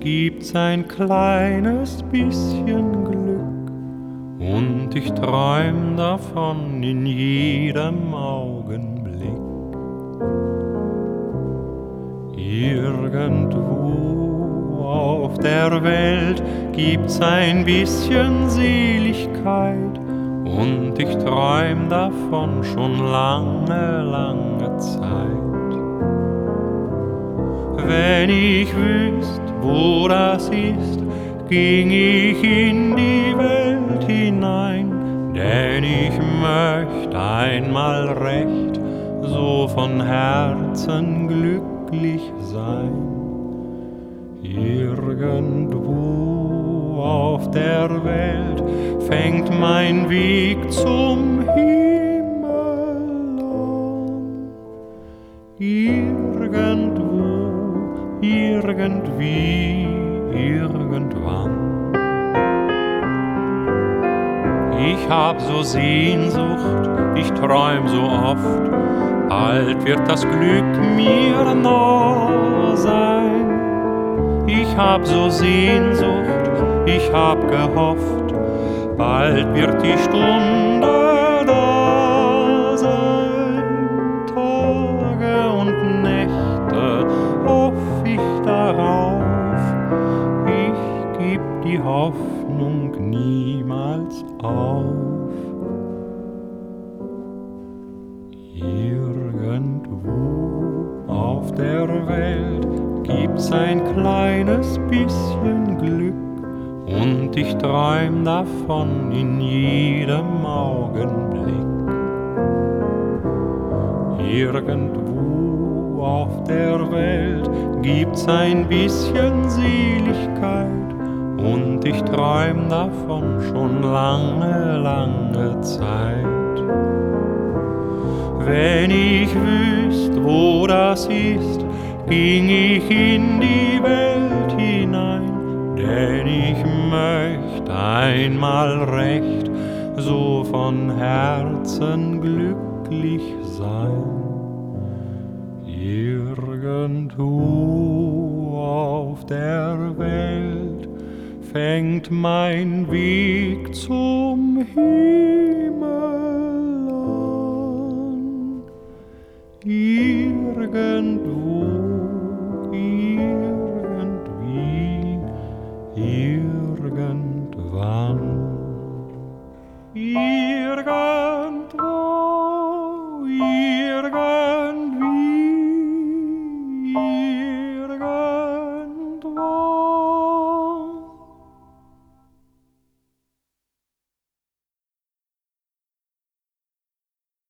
gibt's ein kleines bisschen Glück und ich träum davon in jedem Augenblick. Irgendwo auf der Welt gibt's ein bisschen Seligkeit und ich träum davon schon lange, lange Zeit. Wenn ich wüsst, wo das ist, ging ich in die Welt hinein, denn ich möcht einmal recht so von Herzen glücklich sein. Irgendwo auf der Welt fängt mein Weg zum Himmel an. Irgendwo, irgendwie, irgendwann. Ich hab so Sehnsucht, ich träum so oft, bald wird das Glück mir nah sein. Ich hab so Sehnsucht, ich hab gehofft, bald wird die Stunde da sein. Tage und Nächte hoff ich darauf, ich geb die Hoffnung niemals auf. Irgendwo auf der Welt gibt's ein kleines bisschen Glück und ich träum davon in jedem Augenblick. Irgendwo auf der Welt gibt's ein bisschen Seligkeit und ich träum davon schon lange, lange Zeit. Wenn ich wüsst, wo das ist, ging ich in die Welt hinein, denn ich möcht einmal recht so von Herzen glücklich sein. Irgendwo auf der Welt fängt mein Weg zum Himmel an. Irgendwo, irgendwie, irgendwann. Irgendwo.